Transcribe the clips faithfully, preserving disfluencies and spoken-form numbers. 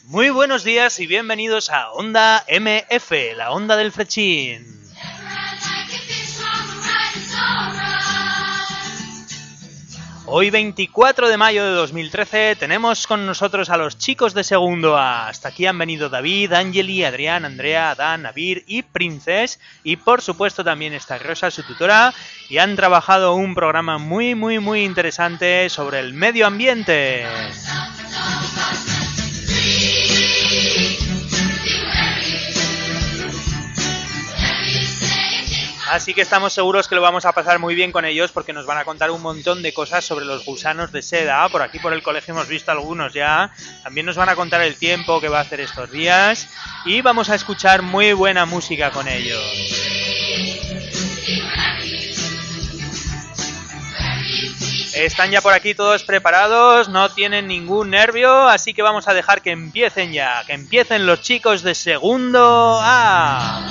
Muy buenos días y bienvenidos a Onda M F, la onda del Frechín. Hoy veinticuatro de mayo de dos mil trece tenemos con nosotros a los chicos de segundo A. Hasta aquí han venido David, Angeli, Adrián, Andrea, Adán, Navir y Princess. Y por supuesto también está Rosa, su tutora. Y han trabajado un programa muy muy muy interesante sobre el medio ambiente. Así que estamos seguros que lo vamos a pasar muy bien con ellos porque nos van a contar un montón de cosas sobre los gusanos de seda. Por aquí por el colegio hemos visto algunos ya. También nos van a contar el tiempo que va a hacer estos días. Y vamos a escuchar muy buena música con ellos. Están ya por aquí todos preparados, no tienen ningún nervio, así que vamos a dejar que empiecen ya. Que empiecen los chicos de segundo A.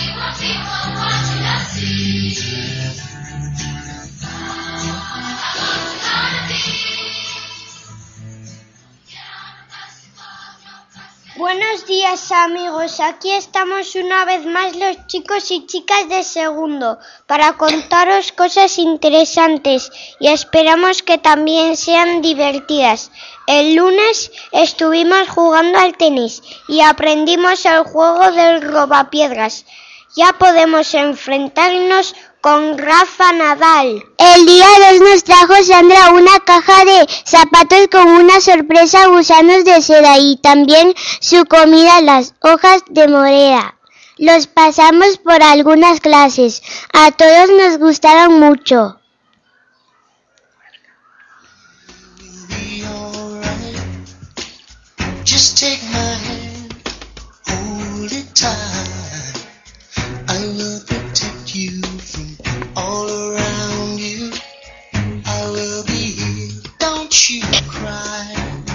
Buenos días amigos, aquí estamos una vez más los chicos y chicas de segundo para contaros cosas interesantes y esperamos que también sean divertidas. El lunes estuvimos jugando al tenis y aprendimos el juego del robapiedras. Ya podemos enfrentarnos con Rafa Nadal. El día dos nos trajo Sandra una caja de zapatos con una sorpresa, gusanos de seda y también su comida, las hojas de morera. Los pasamos por algunas clases. A todos nos gustaron mucho. Just take my hand, hold it tight. I will protect you from all around you. I will be here, don't you cry.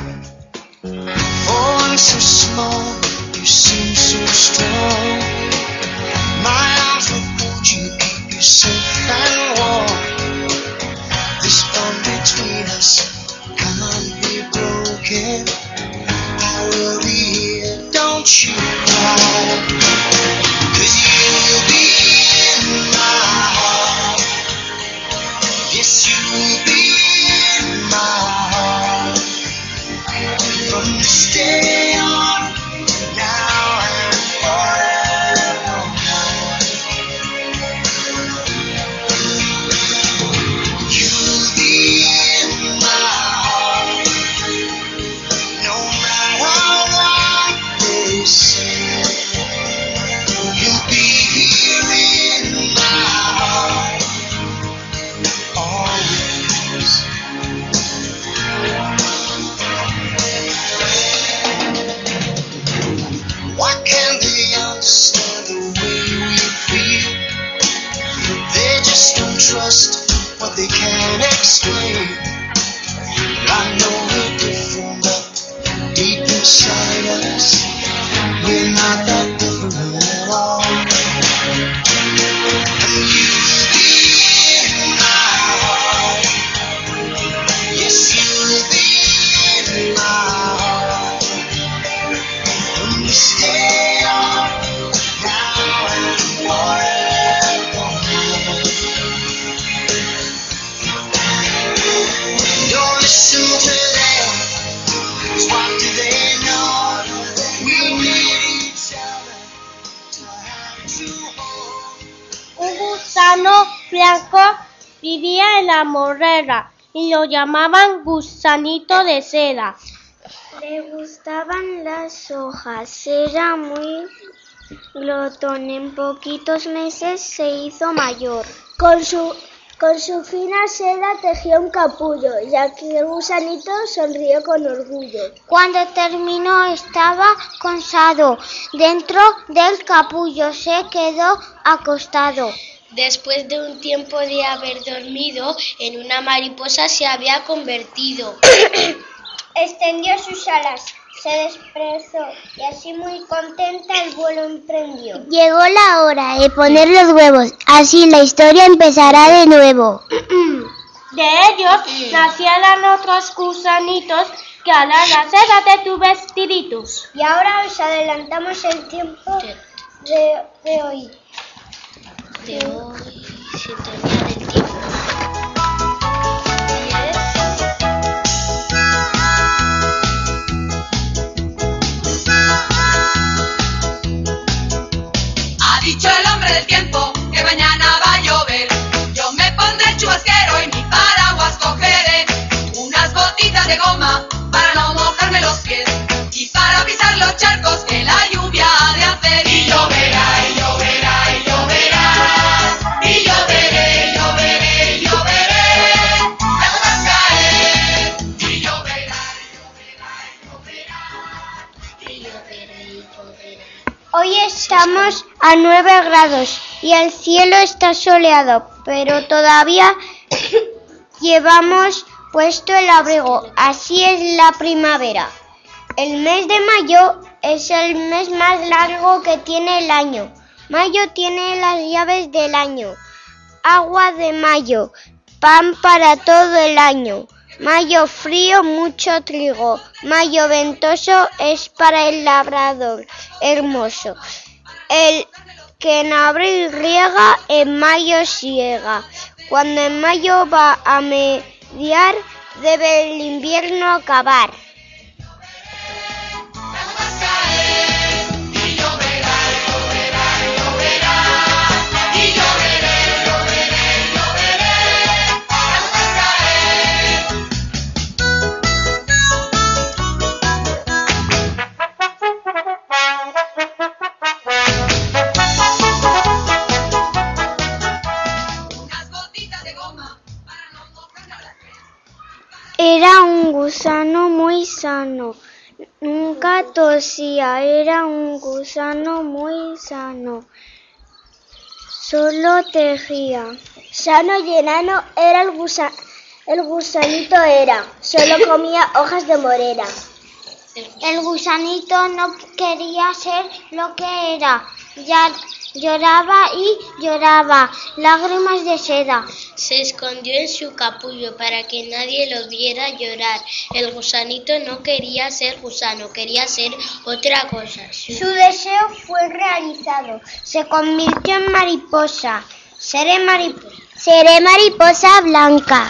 Oh, I'm so small, you seem so strong. My arms will hold you, keep you safe and warm. This bond between us can't be broken. I will be here, don't you cry. Cause you'll be in my heart. Yes, you'll be in my heart. From this day on, now and forevermore. You'll be in my heart. No matter what they say. You'll be here in my heart, always. Why can't they understand the way we feel? They just don't trust what they can't explain. I know we're different, but deep inside us, we're not that different at all. And you'll be in my heart. Yes, you'll be in my heart. From this day on, now and forevermore. Don't listen to them, 'cause what do they know? We need each other to have to hold. Un gusano blanco vivía en la morera y lo llamaban gusanito de seda. Le gustaban las hojas, era muy glotón. En poquitos meses se hizo mayor. Con su, con su fina seda tejió un capullo y aquel gusanito sonrió con orgullo. Cuando terminó estaba cansado. Dentro del capullo se quedó acostado. Después de un tiempo de haber dormido, en una mariposa se había convertido. Extendió sus alas, se desperezó y así muy contenta el vuelo emprendió. Llegó la hora de poner los huevos, así la historia empezará de nuevo. De ellos nacieron otros gusanitos que hará la seda de tu vestidito. Y ahora os adelantamos el tiempo de, de hoy. De hoy, sintonía del tiempo. Ha dicho el hombre del tiempo que mañana va a llover. Yo me pondré el chubasquero y mi paraguas cogeré. Unas botitas de goma para no mojarme los pies y para pisar los charcos que la lluvia ha de hacer. Y lloverá, y lloverá, y lloverá, y lloveré, y lloveré, y lloveré, las gotas caer. Y lloverá, y lloverá, y lloverá, Y lloverá, y lloverá. Hoy estamos a nueve grados y el cielo está soleado, pero todavía llevamos puesto el abrigo. Así es la primavera. El mes de mayo es el mes más largo que tiene el año. Mayo tiene las llaves del año. Agua de mayo, pan para todo el año. Mayo frío, mucho trigo. Mayo ventoso es para el labrador hermoso. El que en abril riega, en mayo siega. Cuando en mayo va a mediar, debe el invierno acabar. Era un gusano muy sano, nunca tosía, era un gusano muy sano, solo tejía. Sano y enano era el gusano, el gusanito era, solo comía hojas de morera. El gusanito no quería ser lo que era, ya lloraba y lloraba, lágrimas de seda. Se escondió en su capullo para que nadie lo viera llorar. El gusanito no quería ser gusano, quería ser otra cosa. Su, Su deseo fue realizado, se convirtió en mariposa. Seré mariposa. Seré mariposa blanca,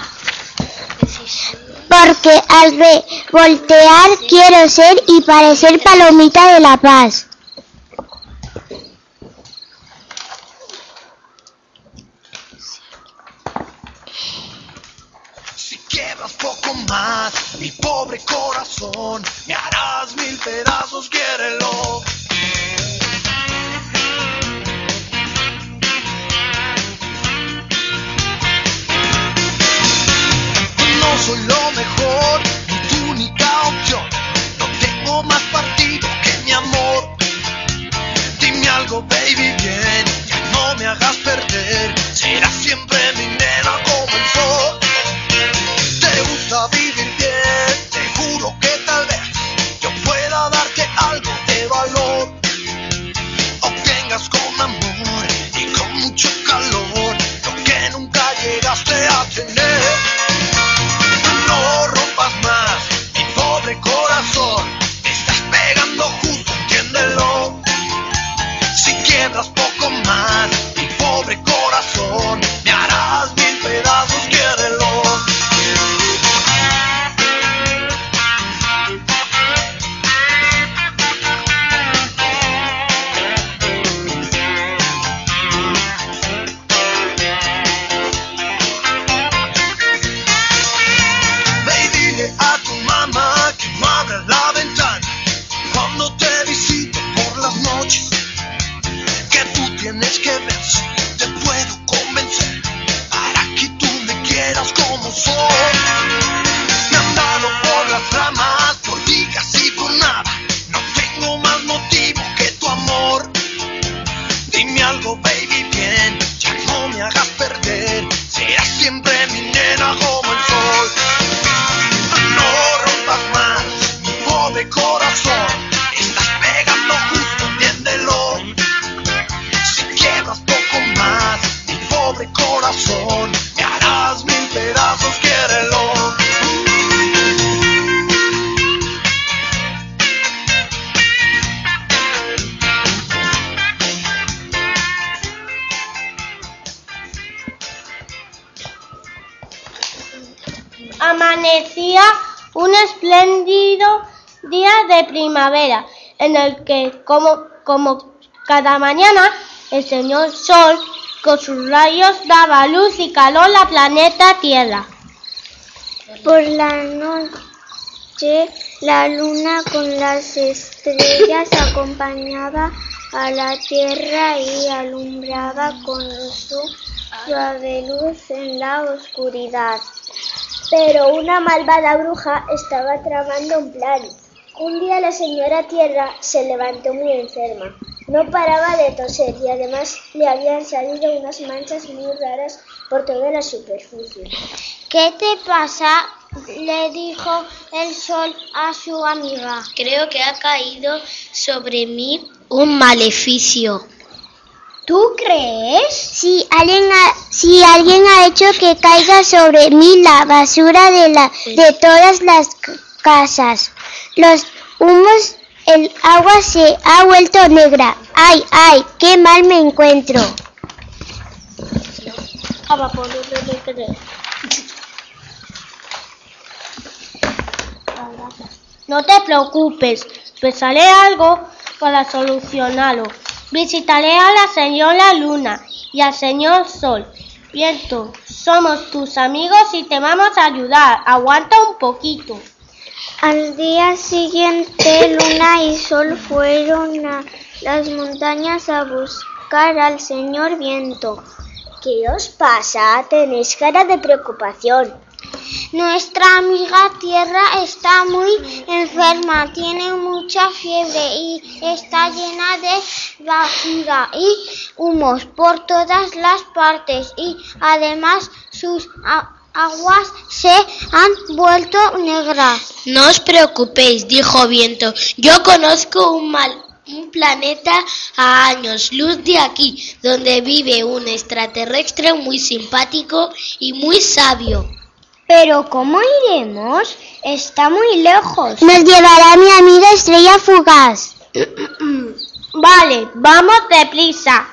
porque al revoltear quiero ser y parecer palomita de la paz. Si quiebras poco más, mi pobre corazón, me harás mil pedazos, quiérelo. No soy lo mejor, ni tu única opción. No tengo más partido que mi amor. Dime algo, baby, bien, ya no me hagas perder. Serás siempre mi nena como el sol. Te gusta vivir bien, te juro que tal vez yo pueda darte algo de valor. Obtengas con amor y con mucho calor lo que nunca llegaste a tener. No rompas más. primavera, en el que, como, como cada mañana, el señor Sol, con sus rayos, daba luz y calor al planeta Tierra. Por la noche, la luna con las estrellas acompañaba a la tierra y alumbraba con su suave luz en la oscuridad. Pero una malvada bruja estaba tramando un plan. Un día la señora Tierra se levantó muy enferma. No paraba de toser y además le habían salido unas manchas muy raras por toda la superficie. ¿Qué te pasa?, le dijo el sol a su amiga. Creo que ha caído sobre mí un maleficio. ¿Tú crees? Si alguien ha, si alguien ha hecho que caiga sobre mí la basura de, la, de todas las casas, los humos, el agua se ha vuelto negra. ¡Ay, ay! ¡Qué mal me encuentro! No te preocupes, pensaré algo para solucionarlo. Visitaré a la señora Luna y al señor Sol. Viento, somos tus amigos y te vamos a ayudar. Aguanta un poquito. Al día siguiente, Luna y Sol fueron a las montañas a buscar al señor Viento. ¿Qué os pasa? Tenéis cara de preocupación. Nuestra amiga Tierra está muy enferma, tiene mucha fiebre y está llena de basura y humos por todas las partes y además sus aguas se han vuelto negras. No os preocupéis, dijo Viento. Yo conozco un mal un planeta a años luz de aquí, donde vive un extraterrestre muy simpático y muy sabio. ¿Pero cómo iremos? Está muy lejos. Nos llevará mi amiga Estrella Fugaz. Vale, vamos deprisa.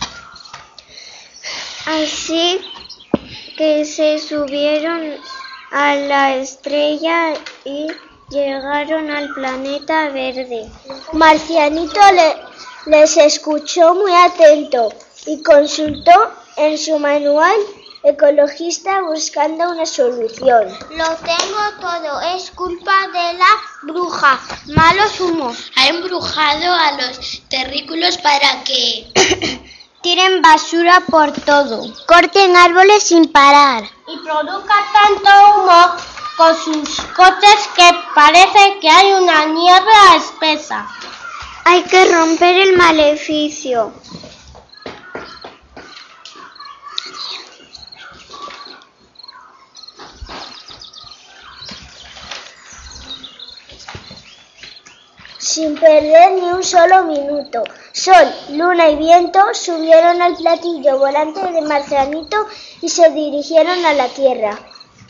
Así que se subieron a la estrella y llegaron al planeta verde. Marcianito le, les escuchó muy atento y consultó en su manual ecologista buscando una solución. Lo tengo todo, es culpa de la bruja, malos humos. Ha embrujado a los terrícolas para que tiren basura por todo, corten árboles sin parar y produzcan tanto humo con sus coches que parece que hay una niebla espesa. Hay que romper el maleficio. Sin perder ni un solo minuto, Sol, Luna y Viento subieron al platillo volante de Marcianito y se dirigieron a la Tierra.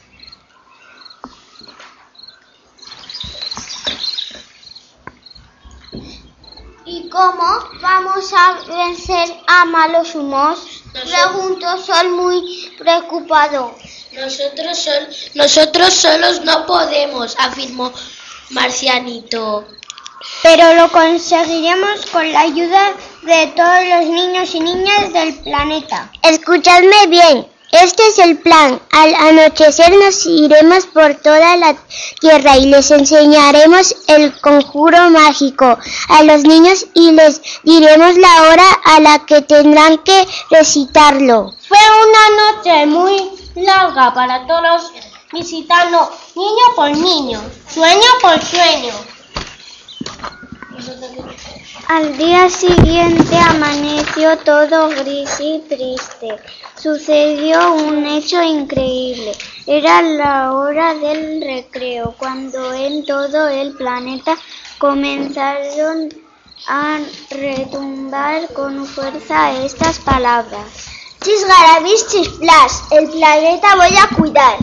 ¿Y cómo vamos a vencer a malos humos? Preguntó Sol muy preocupado. Nosotros, sol, nosotros solos no podemos, afirmó Marcianito. Pero lo conseguiremos con la ayuda de todos los niños y niñas del planeta. Escuchadme bien, este es el plan. Al anochecer nos iremos por toda la tierra y les enseñaremos el conjuro mágico a los niños y les diremos la hora a la que tendrán que recitarlo. Fue una noche muy larga para todos, visitando niño por niño, sueño por sueño. Al día siguiente amaneció todo gris y triste. Sucedió un hecho increíble. Era la hora del recreo, cuando en todo el planeta comenzaron a retumbar con fuerza estas palabras. Chisgarabis, chisplas, el planeta voy a cuidar.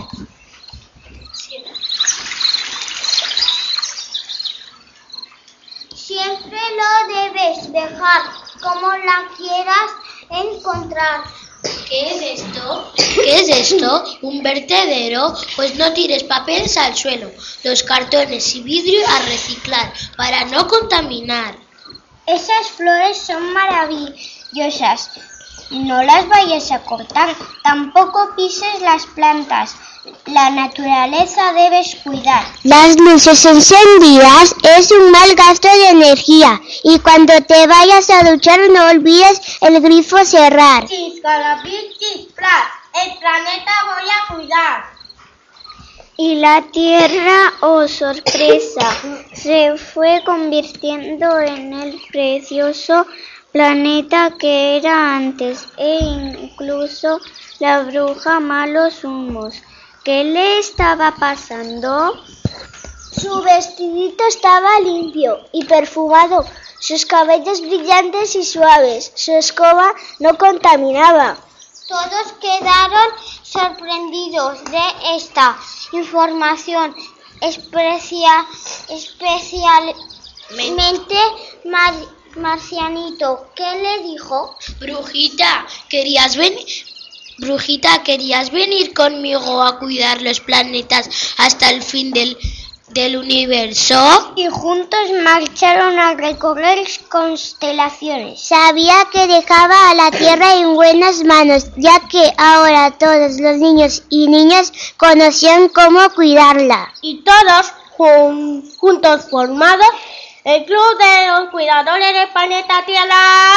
Siempre lo debes dejar como la quieras encontrar. ¿Qué es esto? ¿Qué es esto? ¿Un vertedero? Pues no tires papeles al suelo, los cartones y vidrio a reciclar para no contaminar. Esas flores son maravillosas. No las vayas a cortar, tampoco pises las plantas. La naturaleza debes cuidar. Las luces encendidas es un mal gasto de energía y cuando te vayas a duchar no olvides el grifo cerrar. El planeta voy a cuidar. Y la Tierra, oh sorpresa, se fue convirtiendo en el precioso planeta que era antes, e incluso la bruja malos humos. ¿Qué le estaba pasando? Su vestidito estaba limpio y perfumado, sus cabellos brillantes y suaves, su escoba no contaminaba. Todos quedaron sorprendidos de esta información especia, especialmente Mar, Marcianito. ¿Qué le dijo? Brujita, ¿querías venir? Brujita, ¿querías venir conmigo a cuidar los planetas hasta el fin del, del universo? Y juntos marcharon a recorrer constelaciones. Sabía que dejaba a la Tierra en buenas manos, ya que ahora todos los niños y niñas conocían cómo cuidarla. Y todos jun- juntos formados el Club de los Cuidadores del Planeta Tierra.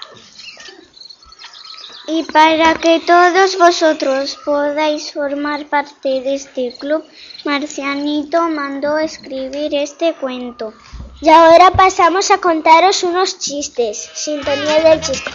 Y para que todos vosotros podáis formar parte de este club, Marcianito mandó escribir este cuento. Y ahora pasamos a contaros unos chistes. Sintonía del chiste.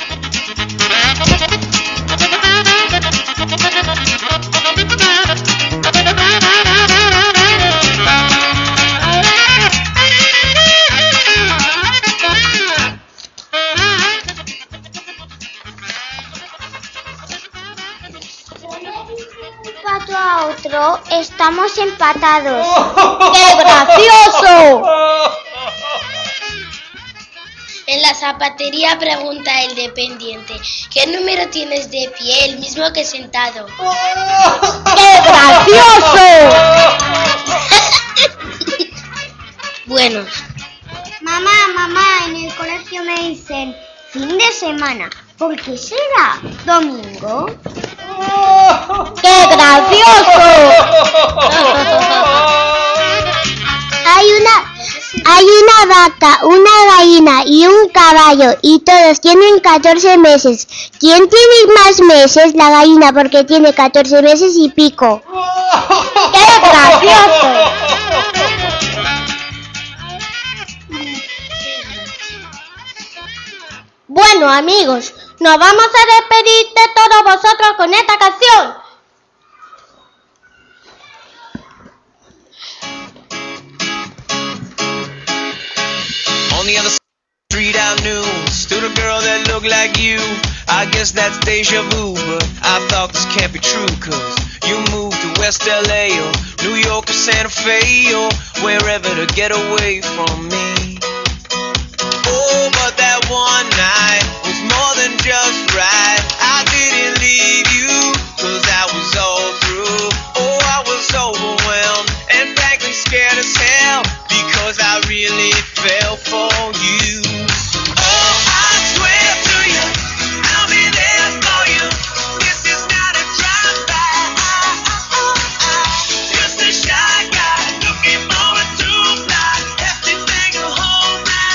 Pato a otro, estamos empatados. ¡Qué gracioso! En la zapatería pregunta el dependiente, ¿qué número tienes de pie? El mismo que sentado. ¡Qué gracioso! Bueno, Mamá, mamá, en el colegio me dicen fin de semana. ¿Por qué será domingo? ¡Qué gracioso! Hay una, hay una vaca, una gallina y un caballo y todos tienen catorce meses. ¿Quién tiene más meses? La gallina, porque tiene catorce meses y pico. ¡Qué gracioso! Bueno, amigos, nos vamos a despedir de todos vosotros con esta canción. On the other street I knew stood a girl that looked like you. I guess that's deja vu, but I thought this can't be true, cause you moved to West L A or New York or Santa Fe or wherever to get away from me. Oh, but that one night was more than just right. I didn't leave you, cause I was all through. Oh, I was overwhelmed and frankly scared as hell, because I really fell for you. Oh, I swear to you, I'll be there for you. This is not a drive-by. Just a shy guy looking for a two-fly. Everything will hold my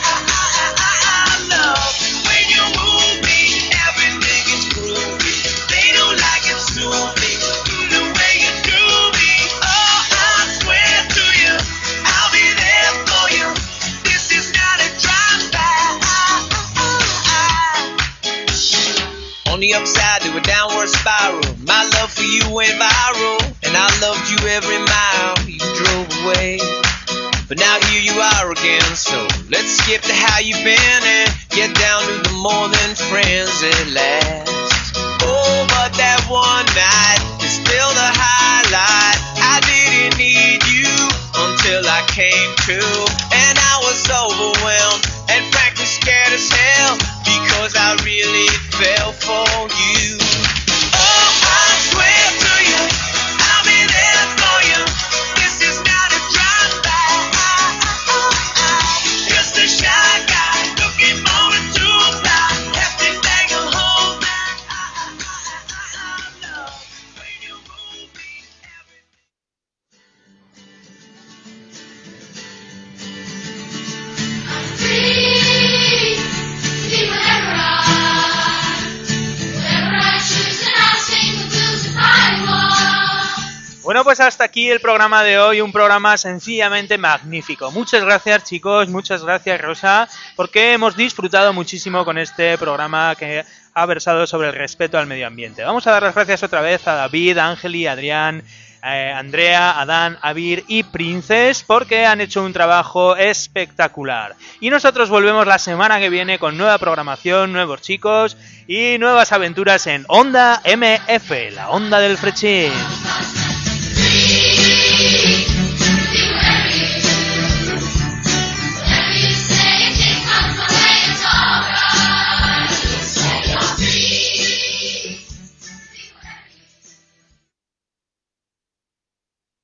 love. When you move me, everything is groovy. They don't like it snoopy, the way you do me. Oh, I swear to you, I'll be there for you. This is not a drive-by. On the upside to a downward spiral, my love for you went viral, and I loved you every mile you drove away. But now here you are again, so let's skip to how you've been and get down to the more than friends at last. Oh, but that one night is still the highlight. I didn't need you until I came to, and I was overwhelmed and frankly scared as hell, because I really fell for you. Bueno, pues hasta aquí el programa de hoy, un programa sencillamente magnífico. Muchas gracias, chicos, muchas gracias, Rosa, porque hemos disfrutado muchísimo con este programa que ha versado sobre el respeto al medio ambiente. Vamos a dar las gracias otra vez a David, Ángeli, Adrián, eh, Andrea, Adán, Abir y Princes, porque han hecho un trabajo espectacular. Y nosotros volvemos la semana que viene con nueva programación, nuevos chicos y nuevas aventuras en Onda M F, la onda del Frechín.